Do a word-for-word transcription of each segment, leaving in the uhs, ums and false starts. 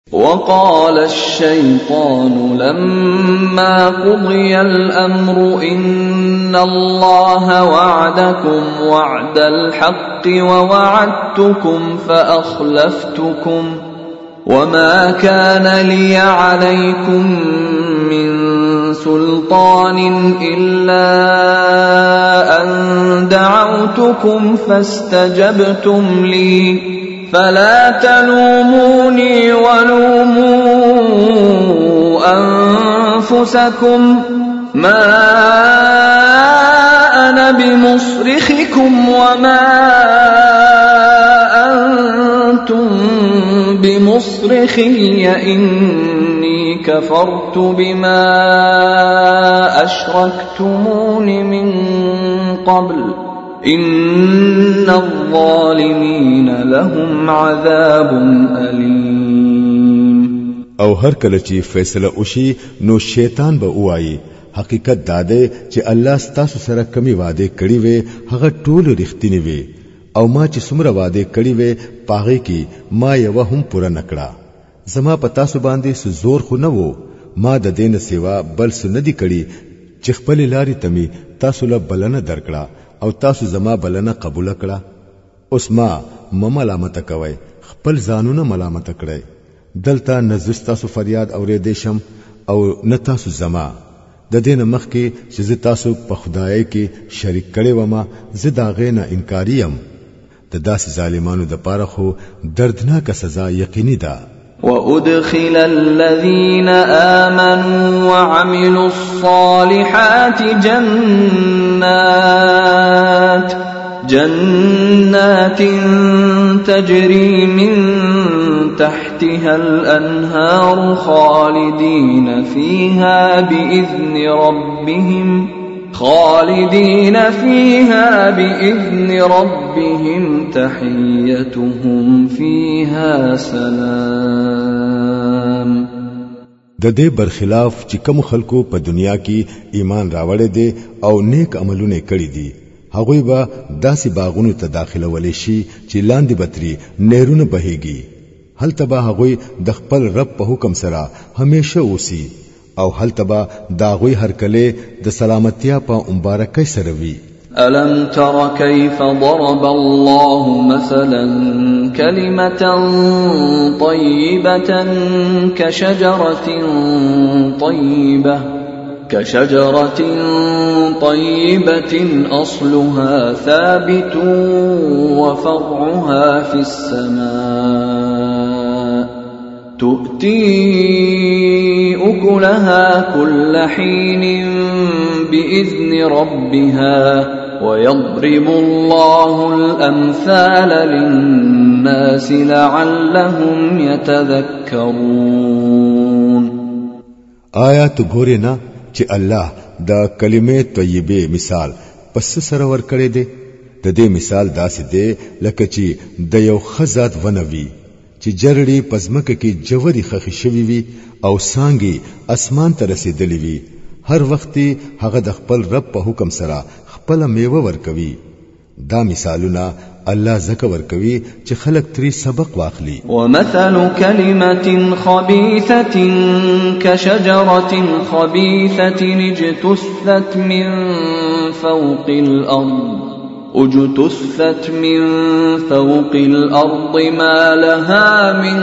وقال الشيطان لما قضي الأمر إن الله وعدكم وعد الحق ووعدتكم فأخلفتكم وما كان لي عليكم من سلطان إلا أن دعوتكم فاستجبتم لي فلا تلوموني ولوموا أنفسكم ما أنا بمصرخكم وما أنتم بمصرخي إني كفرت بما أشركتمون من قبل إن الظالمين لهم عذاب أليم. او هر کله چې فیصله وشي نو شیطان به وایي حقیقت داده چې الله ستاسو سره کمی وعده کړی وي هغه ټول رښتینی وي او ما چې څومره وعده کړی وي پاغه کې ما یو هم پوره نکړه. زما پتا سو باندې سو زور خو نه وو، ما د دین سیوا بل څه نه دی کړی چې خپل لاري تمي تاسو له بلنه درکړه او تاسو زما بلنه قبول کړه. اوس ما ملامت کوي، خپل ځانونه ملامت کړئ. دلته نزست تاسو فریاد اورې دیشم او نه تاسو زما د دین مخ کې چې تاسو په خدای کې شریک کړي ومه زه دا غینه انکاریم. د داس ظالمانو د پاره خو دردناک سزا یقیني ده. وأدخل الذين آمنوا وعملوا الصالحات جنات جنات تجري من تحتها الأنهار خالدين فيها بإذن ربهم خالدين فيها بإذن ربهم تحيتهم فيها سلام. د دې برخلاف چې کوم خلکو په دنیا کې ایمان راوړی دي او نیک عملونه کړی دي هغوی به داسې باغونو ته داخله ولې شي چې لاندې بتري نهرونه بهيږي. هلته به هغوی د خپل رب په حکم سره همیشه اوسي او هلته به داغوی هر کله د سلامتیا په مبارکۍ سره وي. ألم تر كيف ضرب الله مثلا كلمة طيبة كشجرة طيبة كشجرة طيبة أصلها ثابت وفرعها في السماء تؤتي أكلها كل حين بإذن ربها ويضرب الله الأمثال للناس لعلهم يتذكرون. آیات ګورې نه چې الله د کلمې طیبه مثال پس سره ور کړی دی. د دې مثال داسې دی لکه چې د یو خزات ونوي چې جرړي پزمکه کې جوړي خخي شوی وي او سانګي اسمان ته رسیدلی وي. هر وخت هغه د خپل رب په حکم سره خپل میوه ورکوي. دا مثالونه الله زکه ورکوي چې خلق تری سبق واخلي. ومثل كلمة خبيثة كشجرة خبيثة اجتثت من فوق الأرض اجتثت من فوق الأرض ما لها من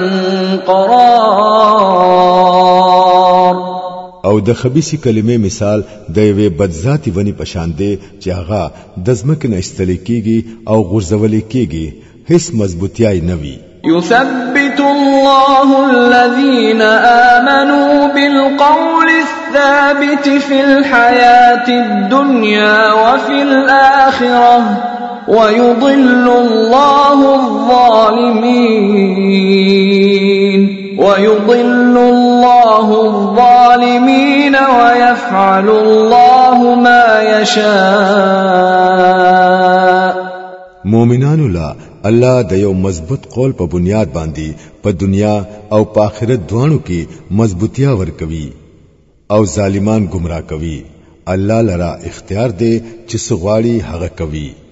قرار. او د خبيثي کلمې مثال د یوې بدذاتی ونی پشان دی چې هغه د ځمکې نه استل کېږي او غورځول کېږي، هیڅ مضبوطیای نه وي. يثبت الله الذين آمنوا بالقول الثابت في الحياة الدنيا وفي الآخرة ويضل الله الظالمين ويضل الله الظالمين ويفعل الله ما يشاء. مومنانو لا الله د یو مضبوط قول په بنیاد باندې په دنیا او په آخرت دوانو کې مضبوطیا ورکوي او ظالمان گمراه کوي. الله لرا اختیار دی چې څه غواړي هغه کوي.